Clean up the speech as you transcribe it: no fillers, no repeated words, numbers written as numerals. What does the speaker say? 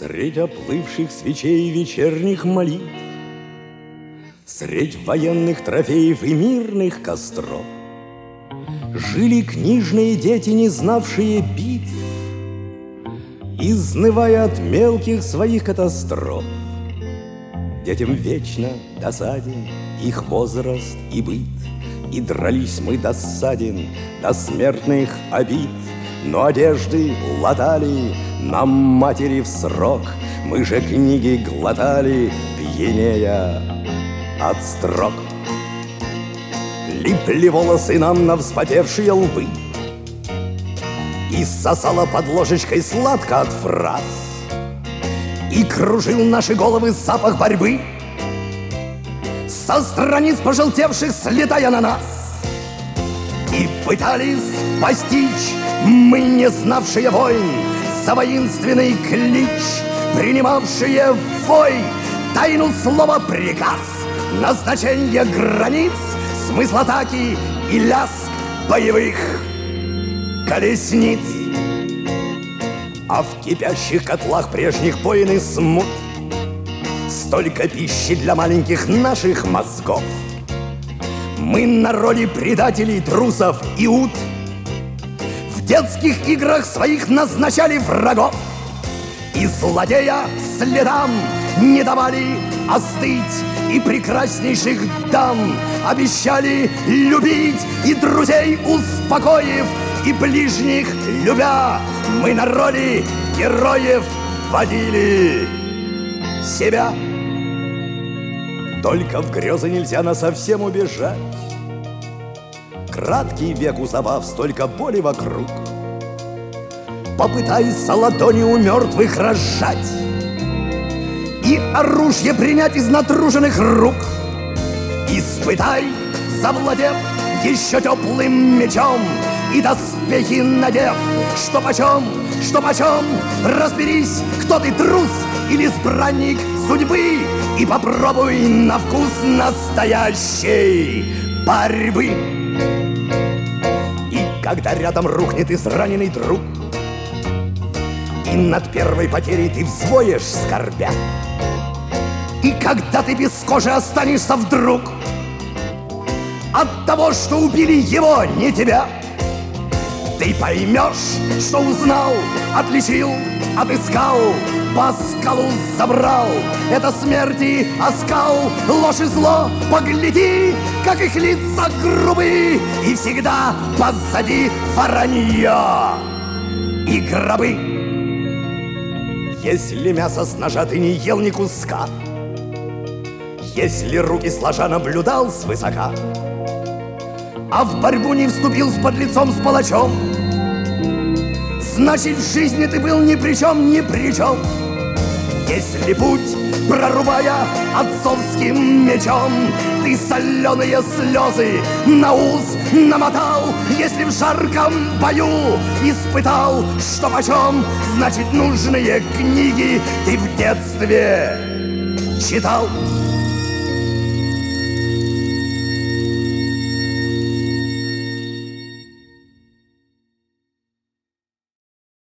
Средь оплывших свечей вечерних молитв, средь военных трофеев и мирных костров жили книжные дети, не знавшие битв, изнывая от мелких своих катастроф. Детям вечно досаден их возраст и быт, и дрались мы досаден до смертных обид. Но одежды латали нам матери в срок, мы же книги глотали, пьянея от строк. Липли волосы нам на вспотевшие лбы, и сосала под ложечкой сладко от фраз, и кружил наши головы запах борьбы, со страниц пожелтевших слетая на нас. И пытались постичь мы, не знавшие войн, за воинственный клич, принимавшие вой, тайну слова приказ, назначение границ, смысл атаки и лязг боевых колесниц. А в кипящих котлах прежних войн и смут столько пищи для маленьких наших мозгов. Мы на роли предателей, трусов и ут в детских играх своих назначали врагов, и злодея следам не давали остыть, и прекраснейших дам обещали любить, и друзей успокоив, и ближних любя, мы на роли героев водили себя. Только в грезы нельзя насовсем убежать. Краткий век у забав, столько боли вокруг. Попытайся ладони у мертвых разжать и оружие принять из натруженных рук. Испытай, завладев еще теплым мечом, и доспехи надев, что почем, разберись, кто ты, трус или избранник судьбы, и попробуй на вкус настоящей борьбы. И когда рядом рухнет израненный друг, и над первой потерей ты взвоешь скорбя, и когда ты без кожи останешься вдруг от того, что убили его, не тебя, ты поймешь, что узнал, отличил, отыскал, по скалу забрал. Это смерти оскал, ложь и зло, погляди, как их лица грубы, и всегда позади воронье и гробы. Если мясо с ножа ты не ел ни куска, если руки сложа наблюдал свысока, а в борьбу не вступил с подлецом, с палачом, значит, в жизни ты был ни при чем, ни при чем. Если путь, прорубая отцовским мечом, ты соленые слезы на ус намотал, если в жарком бою испытал, что почем, значит, нужные книги ты в детстве читал.